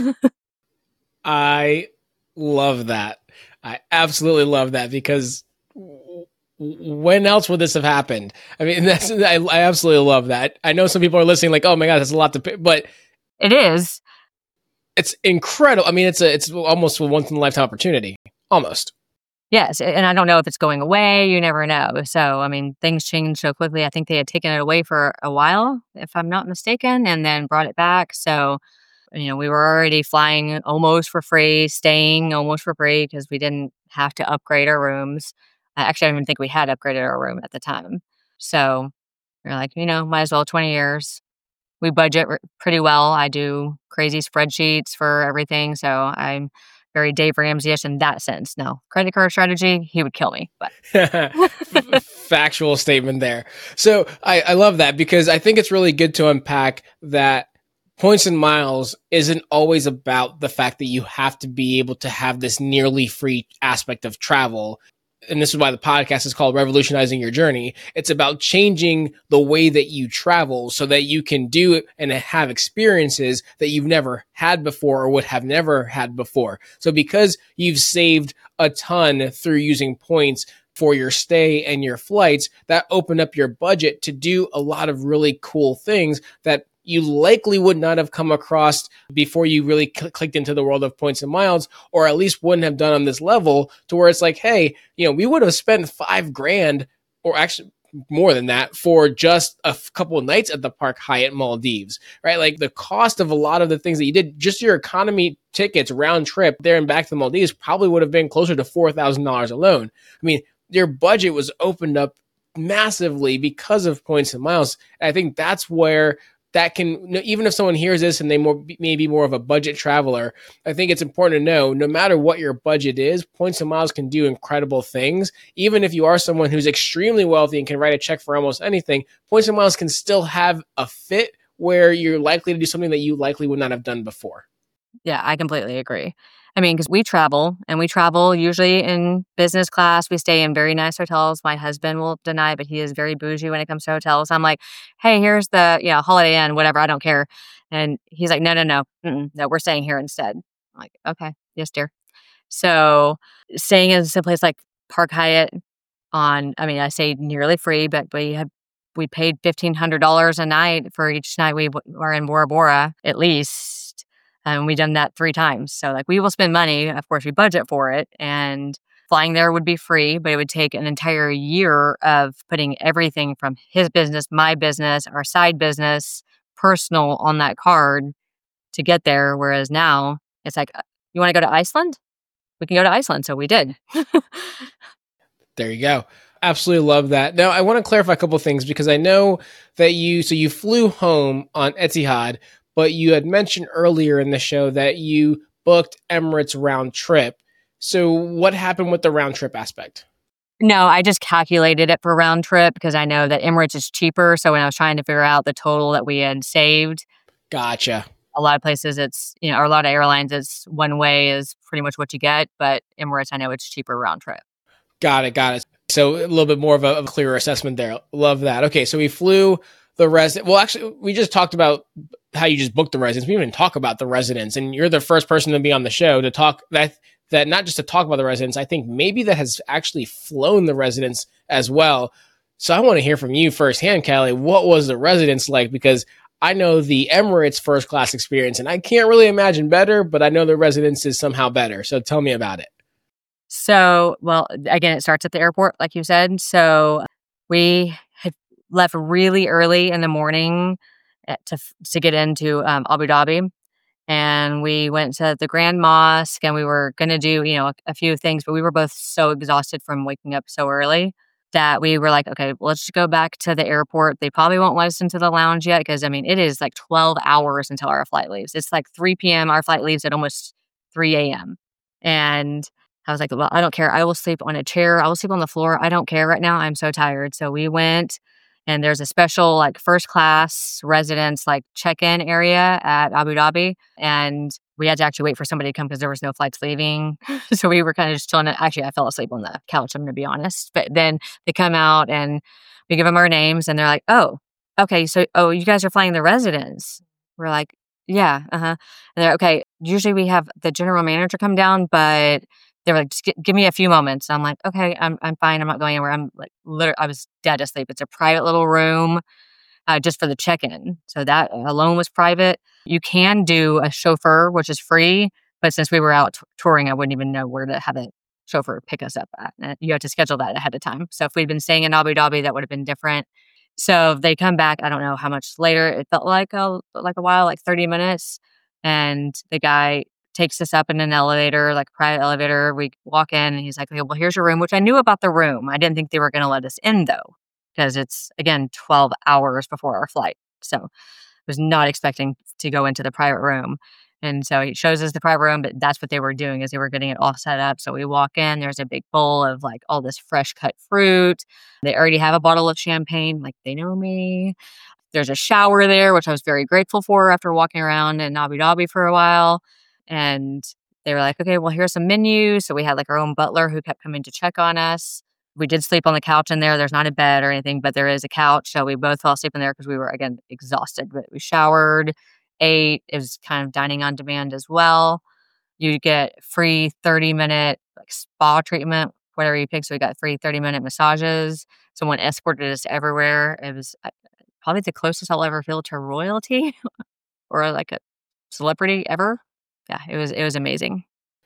I love that. I absolutely love that because w- when else would this have happened? I mean, that's I, I absolutely love that. I know some people are listening like, oh my God, that's a lot to pay, but it is. It's incredible. I mean, it's a, it's almost a once in a lifetime opportunity. Almost. Yes. And I don't know if it's going away. You never know. So, I mean, things change so quickly. I think they had taken it away for a while, if I'm not mistaken, and then brought it back. So, you know, we were already flying almost for free, staying almost for free because we didn't have to upgrade our rooms. Uh, Actually, I don't even think we had upgraded our room at the time. So we're like, you know, might as well twenty years. We budget r- pretty well. I do crazy spreadsheets for everything. So I'm very Dave Ramsey-ish in that sense. No, credit card strategy, he would kill me. But Factual statement there. So I, I love that because I think it's really good to unpack that points and miles isn't always about the fact that you have to be able to have this nearly free aspect of travel. And this is why the podcast is called Revolutionizing Your Journey. It's about changing the way that you travel so that you can do it and have experiences that you've never had before or would have never had before. So because you've saved a ton through using points for your stay and your flights, that opened up your budget to do a lot of really cool things that you likely would not have come across before you really cl- clicked into the world of points and miles, or at least wouldn't have done on this level to where it's like, hey, you know, we would have spent five grand or actually more than that for just a f- couple of nights at the Park Hyatt Maldives, right? Like the cost of a lot of the things that you did, just your economy tickets round trip there and back to the Maldives probably would have been closer to four thousand dollars alone. I mean, your budget was opened up massively because of points and miles. And I think that's where that can, even if someone hears this and they more, may be more of a budget traveler, I think it's important to know, no matter what your budget is, points and miles can do incredible things. Even if you are someone who's extremely wealthy and can write a check for almost anything, points and miles can still have a fit where you're likely to do something that you likely would not have done before. yeah, I completely agree. I mean, because we travel and we travel usually in business class. We stay in very nice hotels. My husband will deny, but he is very bougie when it comes to hotels. I'm like, hey, here's the, you know, Holiday Inn, whatever. I don't care. And he's like, no, no, no, mm-mm, no, we're staying here instead. I'm like, okay, yes, dear. So staying in a place like Park Hyatt on, I mean, I say nearly free, but we have, we paid fifteen hundred dollars a night for each night we w- were in Bora Bora, at least. And we've done that three times. So like we will spend money. Of course, we budget for it. And flying there would be free, but it would take an entire year of putting everything from his business, my business, our side business, personal on that card to get there. Whereas now it's like, uh, you want to go to Iceland? We can go to Iceland. So we did. There you go. Absolutely love that. Now, I want to clarify a couple of things because I know that you, so you flew home on Etihad, but you had mentioned earlier in the show that you booked Emirates round trip. So what happened with the round trip aspect? No, I just calculated it for round trip because I know that Emirates is cheaper. So when I was trying to figure out the total that we had saved, Gotcha. a lot of places it's, you know, or a lot of airlines, it's one way is pretty much what you get. But Emirates, I know it's cheaper round trip. Got it. Got it. So a little bit more of a, of a clearer assessment there. Love that. Okay. So we flew the resident. Well, actually, we just talked about how you just booked the residence. We didn't even talk about the residence, and you're the first person to be on the show to talk that that not just to talk about the residence. I think maybe that has actually flown the residence as well. So I want to hear from you firsthand, Callie. What was the residence like? Because I know the Emirates first class experience, and I can't really imagine better, but I know the residence is somehow better. So tell me about it. So, well, again, it starts at the airport, like you said. So we had left really early in the morning at- to to get into um, Abu Dhabi, and we went to the Grand Mosque, and we were going to do, you know, a, a few things, but we were both so exhausted from waking up so early that we were like, okay, well, let's just go back to the airport. They probably won't let us into the lounge yet because, I mean, it is like twelve hours until our flight leaves. It's like three p.m. Our flight leaves at almost three a.m. And I was like, well, I don't care. I will sleep on a chair. I will sleep on the floor. I don't care right now. I'm so tired. So we went, and there's a special like first class residence like check-in area at Abu Dhabi. And we had to actually wait for somebody to come because there was no flights leaving. So we were kind of just chilling. Actually, I fell asleep on the couch, I'm going to be honest. But then they come out and we give them our names and they're like, oh, okay. So, oh, you guys are flying the residence. We're like, yeah, uh-huh. And they're okay. Usually we have the general manager come down, but they were like, just g- give me a few moments. I'm like, okay, I'm I'm fine. I'm not going anywhere. I'm like, literally, I was dead asleep. It's a private little room uh, just for the check-in. So that alone was private. You can do a chauffeur, which is free. But since we were out t- touring, I wouldn't even know where to have a chauffeur pick us up at. And you have to schedule that ahead of time. So if we'd been staying in Abu Dhabi, that would have been different. So they come back, I don't know how much later. It felt like a, like a while, like thirty minutes. And the guy takes us up in an elevator, like a private elevator. We walk in and he's like, okay, well, here's your room, which I knew about the room. I didn't think they were going to let us in though, because it's, again, twelve hours before our flight. So I was not expecting to go into the private room. And so he shows us the private room, but that's what they were doing is they were getting it all set up. So we walk in, there's a big bowl of like all this fresh cut fruit. They already have a bottle of champagne. Like they know me. There's a shower there, which I was very grateful for after walking around in Abu Dhabi for a while. And they were like, okay, well, here's some menus. So we had like our own butler who kept coming to check on us. We did sleep on the couch in there. There's not a bed or anything, but there is a couch. So we both fell asleep in there because we were, again, exhausted. But we showered, ate. It was kind of dining on demand as well. You get free thirty minute like spa treatment, whatever you pick. So we got free thirty minute massages. Someone escorted us everywhere. It was uh, probably the closest I'll ever feel to royalty or like a celebrity ever. Yeah, it was it was amazing.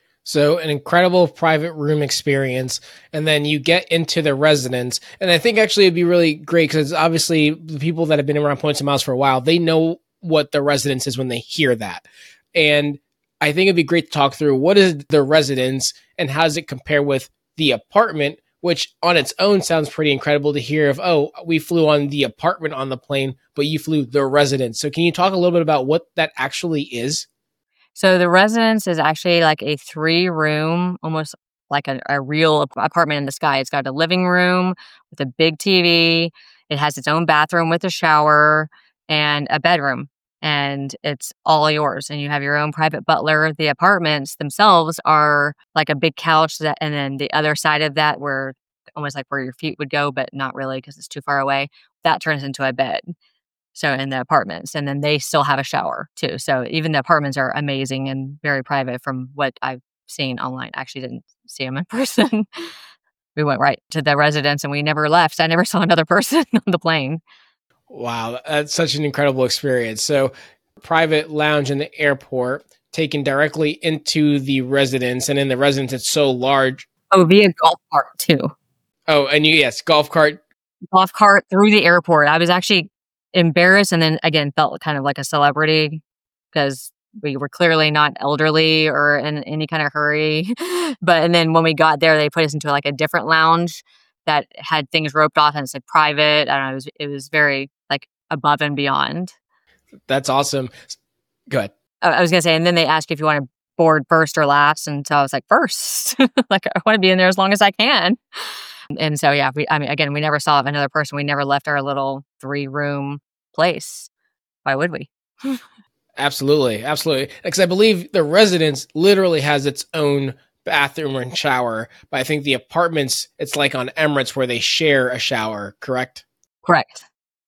So an incredible private room experience. And then you get into the residence. And I think actually it'd be really great because obviously the people that have been around Points and Miles for a while, they know what the residence is when they hear that. And I think it'd be great to talk through what is the residence and how does it compare with the apartment, which on its own sounds pretty incredible to hear of, oh, we flew on the apartment on the plane, but you flew the residence. So can you talk a little bit about what that actually is? So the residence is actually like a three room, almost like a, a real apartment in the sky. It's got a living room with a big T V. It has its own bathroom with a shower and a bedroom. And it's all yours. And you have your own private butler. The apartments themselves are like a big couch. That, and then the other side of that, where almost like where your feet would go, but not really because it's too far away, that turns into a bed. So in the apartments, and then they still have a shower too. So even the apartments are amazing and very private from what I've seen online. I actually didn't see them in person. We went right to the residence and we never left. I never saw another person on the plane. Wow, that's such an incredible experience. So private lounge in the airport, taken directly into the residence, and in the residence it's so large. Oh, via golf cart too. Oh, and you, yes, golf cart. Golf cart through the airport. I was actually embarrassed and then again felt kind of like a celebrity because we were clearly not elderly or in any kind of hurry. But and then when we got there, they put us into like a different lounge that had things roped off and it said private. I don't know. It was, it was very like above and beyond. That's awesome. Go ahead. I, I was going to say, and then they ask if you want to board first or last. And so I was like, first. Like I want to be in there as long as I can. And so, yeah, we, I mean, again, we never saw another person. We never left our little three room place. Why would we? Absolutely. Absolutely. Because I believe the residence literally has its own bathroom and shower. But I think the apartments, it's like on Emirates where they share a shower, correct? Correct.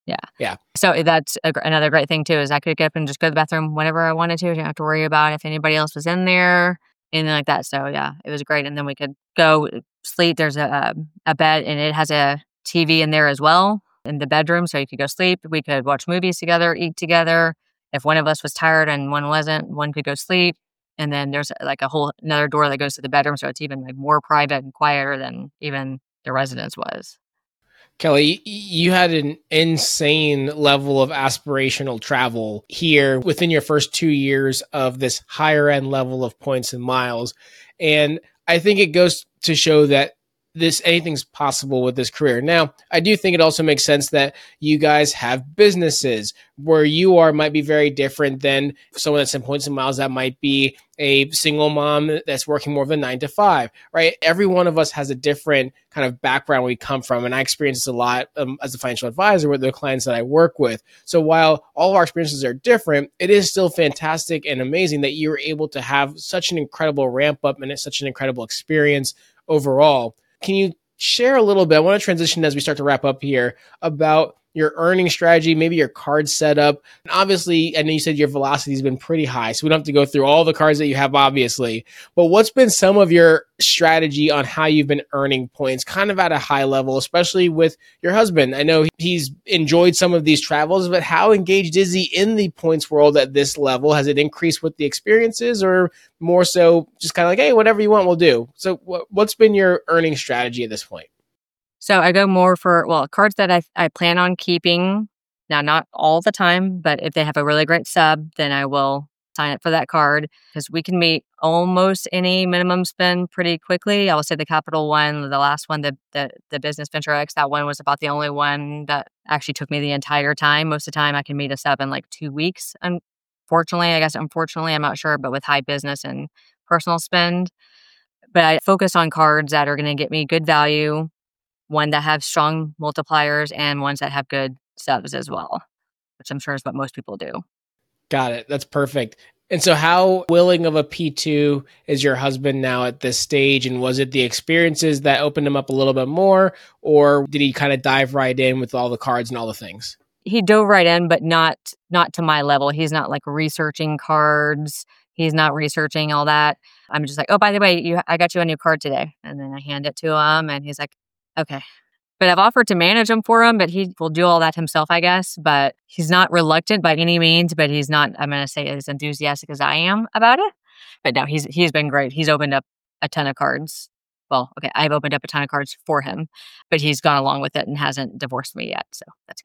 Yeah. Yeah. So that's a, another great thing too, is I could get up and just go to the bathroom whenever I wanted to. I didn't have to worry about if anybody else was in there, anything like that. So yeah, it was great. And then we could go sleep. There's a, a bed and it has a T V in there as well in the bedroom. So you could go sleep. We could watch movies together, eat together. If one of us was tired and one wasn't, one could go sleep. And then there's like a whole another door that goes to the bedroom. So it's even like more private and quieter than even the residence was. Kelly, you had an insane level of aspirational travel here within your first two years of this higher end level of points and miles. And I think it goes to show that this anything's possible with this career. Now, I do think it also makes sense that you guys have businesses. Where you are might be very different than someone that's in points and miles that might be a single mom that's working more of a nine to five, right? Every one of us has a different kind of background we come from. And I experience this a lot um, as a financial advisor with the clients that I work with. So while all of our experiences are different, it is still fantastic and amazing that you were able to have such an incredible ramp up and it's such an incredible experience overall. Can you share a little bit? I want to transition as we start to wrap up here about your earning strategy, maybe your card setup. And obviously, I know you said your velocity has been pretty high, so we don't have to go through all the cards that you have, obviously. But what's been some of your strategy on how you've been earning points kind of at a high level, especially with your husband? I know he's enjoyed some of these travels, but how engaged is he in the points world at this level? Has it increased with the experiences or more so just kind of like, hey, whatever you want, we'll do? So what's been your earning strategy at this point? So I go more for, well, cards that I, I plan on keeping. Now, not all the time, but if they have a really great sub, then I will sign up for that card because we can meet almost any minimum spend pretty quickly. I will say the Capital one, the last one, the, the, the Business Venture X, that one was about the only one that actually took me the entire time. Most of the time I can meet a sub in like two weeks. Unfortunately, I guess, unfortunately, I'm not sure, but with high business and personal spend. But I focus on cards that are going to get me good value, one that have strong multipliers and ones that have good subs as well, which I'm sure is what most people do. Got it. That's perfect. And so how willing of a P two is your husband now at this stage? And was it the experiences that opened him up a little bit more, or did he kind of dive right in with all the cards and all the things? He dove right in, but not not to my level. He's not like researching cards. He's not researching all that. I'm just like, oh, by the way, you, I got you a new card today. And then I hand it to him and he's like, okay. But I've offered to manage him for him, but he will do all that himself, I guess. But he's not reluctant by any means, but he's not, I'm going to say, as enthusiastic as I am about it. But no, he's he's been great. He's opened up a ton of cards. Well, okay, I've opened up a ton of cards for him, but he's gone along with it and hasn't divorced me yet. So that's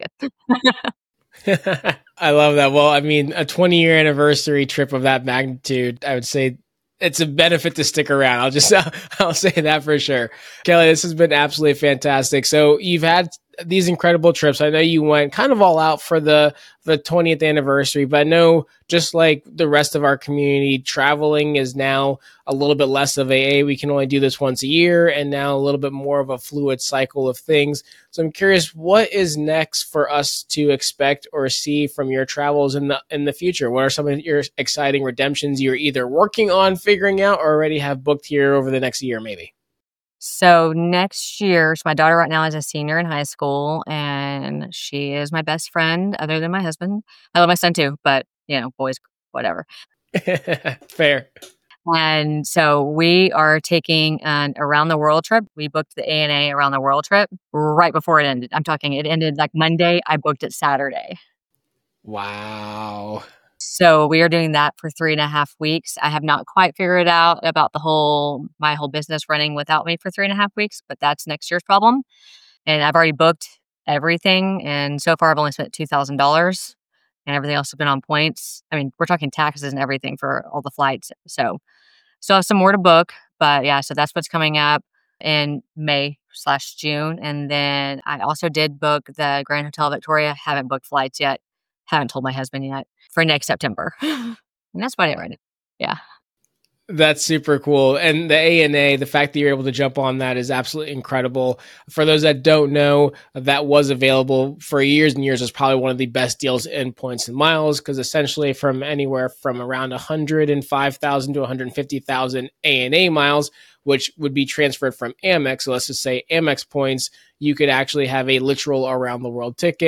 good. I love that. Well, I mean, a twenty year anniversary trip of that magnitude, I would say it's a benefit to stick around. I'll just, I'll say that for sure. Kelly, this has been absolutely fantastic. So you've had these incredible trips. I know you went kind of all out for the, the twentieth anniversary, but I know just like the rest of our community, traveling is now a little bit less of a, hey, we can only do this once a year, and now a little bit more of a fluid cycle of things. So I'm curious, what is next for us to expect or see from your travels in the in the future? What are some of your exciting redemptions you're either working on figuring out or already have booked here over the next year, maybe? So next year, so my daughter right now is a senior in high school, and she is my best friend other than my husband. I love my son too, but, you know, boys, whatever. Fair. And so we are taking an around the world trip. We booked the A N A around the world trip right before it ended. I'm talking, it ended like Monday. I booked it Saturday. Wow. So we are doing that for three and a half weeks. I have not quite figured out about the whole, my whole business running without me for three and a half weeks, but that's next year's problem. And I've already booked everything. And so far I've only spent two thousand dollars and everything else has been on points. I mean, we're talking taxes and everything for all the flights. So still have some more to book, but yeah, so that's what's coming up in May slash June. And then I also did book the Grand Hotel Victoria. Haven't booked flights yet. Haven't told my husband yet for next September. And that's about it right now. Yeah. That's super cool. And the A N A, the fact that you're able to jump on that is absolutely incredible. For those that don't know, that was available for years and years. It's probably one of the best deals in points and miles because essentially from anywhere from around one hundred five thousand to one hundred fifty thousand A N A miles, which would be transferred from Amex. So let's just say Amex points, you could actually have a literal around the world ticket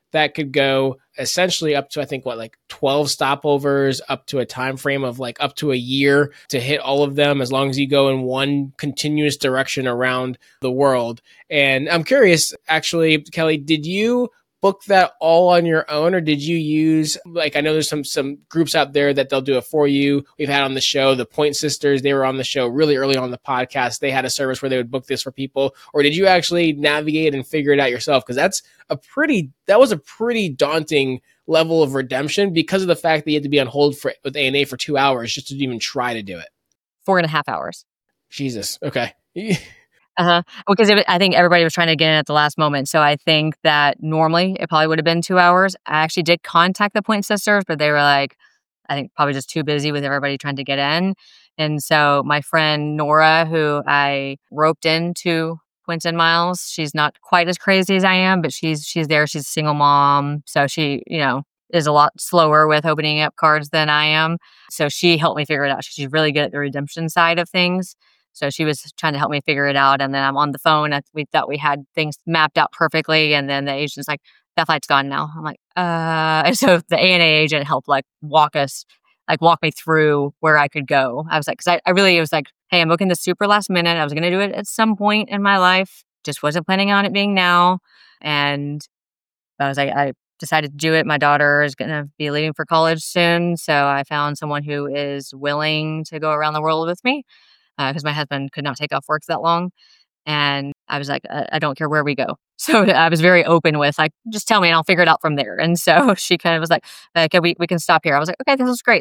that could go essentially up to, I think, what, like twelve stopovers, up to a time frame of like up to a year to hit all of them, as long as you go in one continuous direction around the world. And I'm curious, actually, Kelly, did you book that all on your own, or did you use, like, I know there's some some groups out there that they'll do it for you. We've had on the show the Point Sisters. They were on the show really early on the podcast. They had a service where they would book this for people. Or did you actually navigate and figure it out yourself? Because that's a pretty that was a pretty daunting level of redemption, because of the fact that you had to be on hold for with A and A for two hours just to even try to do it. Four and a half hours. Jesus. Okay. Uh-huh. Because it, I think everybody was trying to get in at the last moment. So I think that normally it probably would have been two hours. I actually did contact the Point Sisters, but they were like, I think probably just too busy with everybody trying to get in. And so my friend Nora, who I roped into Points and Miles, she's not quite as crazy as I am, but she's she's there. She's a single mom. So she, you know, is a lot slower with opening up cards than I am. So she helped me figure it out. She's really good at the redemption side of things. So she was trying to help me figure it out. And then I'm on the phone. We thought we had things mapped out perfectly. And then the agent's like, that flight's gone now. I'm like, uh, and so the A and A agent helped like walk us, like walk me through where I could go. I was like, cause I, I really was like, hey, I'm booking this super last minute. I was going to do it at some point in my life. Just wasn't planning on it being now. And I was like, I decided to do it. My daughter is going to be leaving for college soon. So I found someone who is willing to go around the world with me. Because uh, my husband could not take off work that long. And I was like, I, I don't care where we go. So I was very open with like, just tell me and I'll figure it out from there. And so she kind of was like, okay, we, we can stop here. I was like, okay, this is great.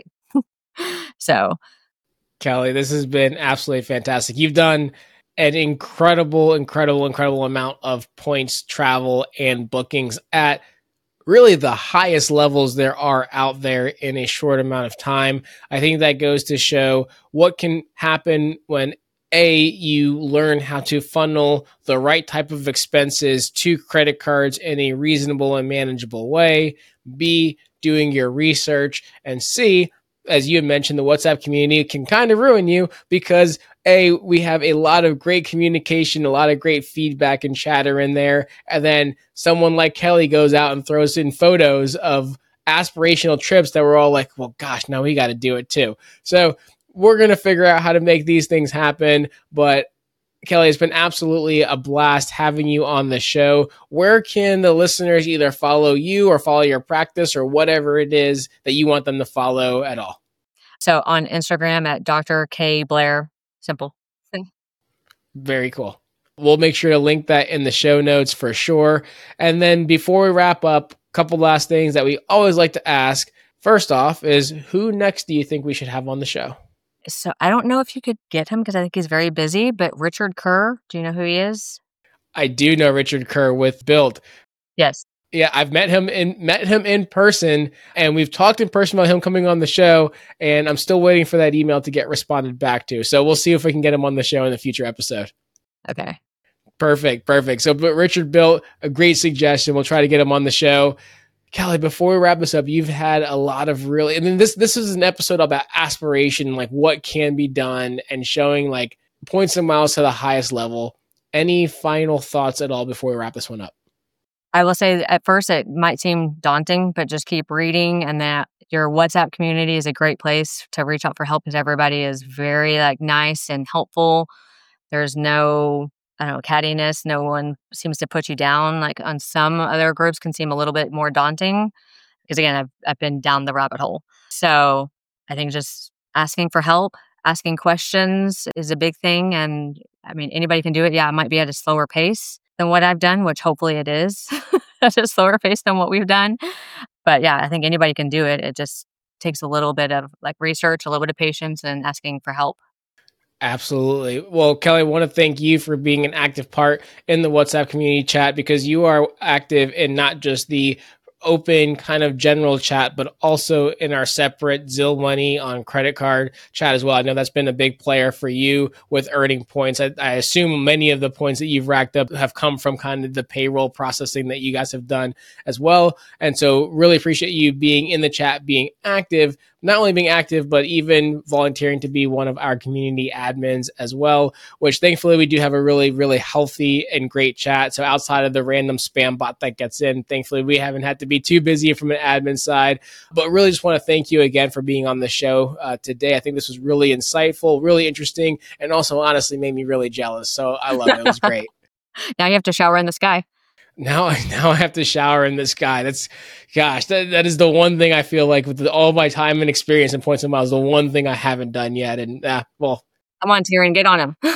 So. Kelly, this has been absolutely fantastic. You've done an incredible, incredible, incredible amount of points, travel, and bookings at really the highest levels there are out there in a short amount of time. I think that goes to show what can happen when A, you learn how to funnel the right type of expenses to credit cards in a reasonable and manageable way. B, doing your research. And C, as you had mentioned, the WhatsApp community can kind of ruin you because A, we have a lot of great communication, a lot of great feedback and chatter in there. And then someone like Kelly goes out and throws in photos of aspirational trips that we're all like, well, gosh, now we got to do it too. So we're going to figure out how to make these things happen. But Kelly, it's been absolutely a blast having you on the show. Where can the listeners either follow you or follow your practice or whatever it is that you want them to follow at all? So on Instagram at Doctor K Blair. Simple. Very cool. We'll make sure to link that in the show notes for sure. And then before we wrap up, a couple last things that we always like to ask. First off is, who next do you think we should have on the show? So I don't know if you could get him because I think he's very busy, but Richard Kerr, do you know who he is? I do know Richard Kerr with Built. Yes. Yeah, I've met him in met him in person, and we've talked in person about him coming on the show, and I'm still waiting for that email to get responded back to. So we'll see if we can get him on the show in the future episode. Okay. Perfect, perfect. So but Richard Built, a great suggestion. We'll try to get him on the show. Kelly, before we wrap this up, you've had a lot of really, and then this this is an episode about aspiration, like what can be done and showing like points and miles to the highest level. Any final thoughts at all before we wrap this one up? I will say that at first it might seem daunting, but just keep reading, and that your WhatsApp community is a great place to reach out for help because everybody is very like nice and helpful. There's no, I don't know, cattiness. No one seems to put you down. Like on some other groups can seem a little bit more daunting because again, I've, I've been down the rabbit hole. So I think just asking for help, asking questions is a big thing. And I mean, anybody can do it. Yeah, it might be at a slower pace than what I've done, which hopefully it is at a slower pace than what we've done. But yeah, I think anybody can do it. It just takes a little bit of like research, a little bit of patience, and asking for help. Absolutely. Well, Kelly, I want to thank you for being an active part in the WhatsApp community chat, because you are active in not just the open kind of general chat, but also in our separate Zill Money on credit card chat as well. I know that's been a big player for you with earning points. I, I assume many of the points that you've racked up have come from kind of the payroll processing that you guys have done as well. And so really appreciate you being in the chat, being active, not only being active, but even volunteering to be one of our community admins as well, which thankfully we do have a really, really healthy and great chat. So outside of the random spam bot that gets in, thankfully we haven't had to be too busy from an admin side. But really just want to thank you again for being on the show uh, today. I think this was really insightful, really interesting, and also honestly made me really jealous. So I love it. It was great. Now you have to shower in the sky. Now, now I have to shower in the sky. That's, gosh, that, that is the one thing I feel like with the, all my time and experience in Points and Miles, the one thing I haven't done yet. And uh, well, come on, Tyrion, get on him.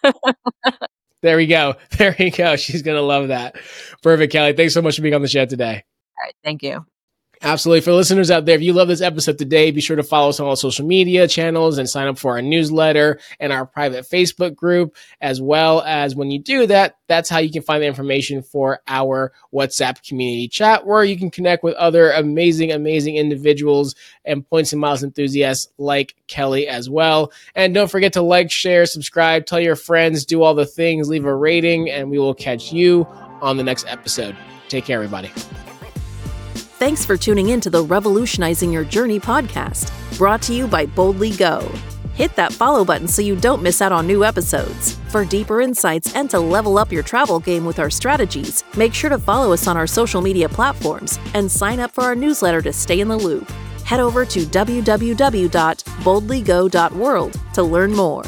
There we go. There we go. She's going to love that. Perfect, Kelly. Thanks so much for being on the show today. All right. Thank you. Absolutely. For listeners out there, if you love this episode today, be sure to follow us on all social media channels and sign up for our newsletter and our private Facebook group, as well as when you do that, that's how you can find the information for our WhatsApp community chat, where you can connect with other amazing, amazing individuals and Points and Miles enthusiasts like Kelly as well. And don't forget to like, share, subscribe, tell your friends, do all the things, leave a rating, and we will catch you on the next episode. Take care, everybody. Thanks for tuning in to the Revolutionizing Your Journey podcast, brought to you by Boldly Go. Hit that follow button so you don't miss out on new episodes. For deeper insights and to level up your travel game with our strategies, make sure to follow us on our social media platforms and sign up for our newsletter to stay in the loop. Head over to w w w dot boldly go dot world to learn more.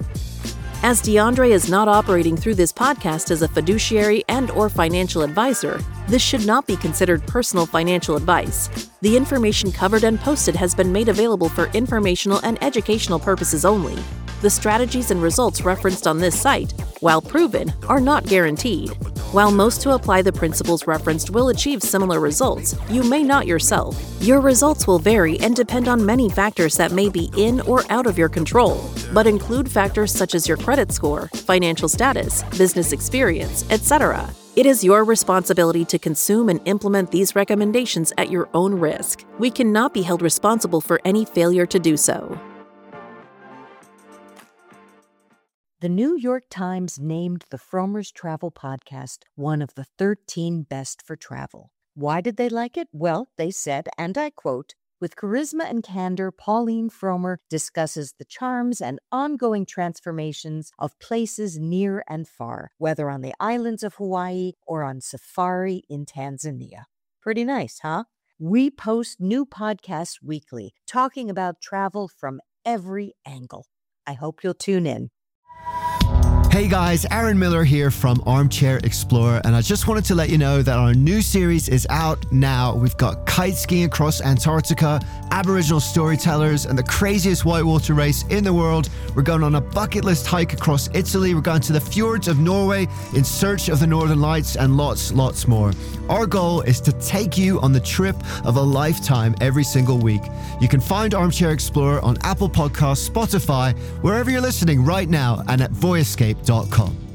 As DeAndre is not operating through this podcast as a fiduciary and or financial advisor, this should not be considered personal financial advice. The information covered and posted has been made available for informational and educational purposes only. The strategies and results referenced on this site, while proven, are not guaranteed. While most who apply the principles referenced will achieve similar results, you may not yourself. Your results will vary and depend on many factors that may be in or out of your control, but include factors such as your credit score, financial status, business experience, et cetera. It is your responsibility to consume and implement these recommendations at your own risk. We cannot be held responsible for any failure to do so. The New York Times named the Frommer's Travel Podcast one of the thirteen best for travel. Why did they like it? Well, they said, and I quote, "With charisma and candor, Pauline Frommer discusses the charms and ongoing transformations of places near and far, whether on the islands of Hawaii or on safari in Tanzania." Pretty nice, huh? We post new podcasts weekly, talking about travel from every angle. I hope you'll tune in. Hey guys, Aaron Miller here from Armchair Explorer, and I just wanted to let you know that our new series is out now. We've got kite skiing across Antarctica, Aboriginal storytellers, and the craziest whitewater race in the world. We're going on a bucket list hike across Italy. We're going to the fjords of Norway in search of the Northern Lights, and lots, lots more. Our goal is to take you on the trip of a lifetime every single week. You can find Armchair Explorer on Apple Podcasts, Spotify, wherever you're listening right now, and at voyescape dot com.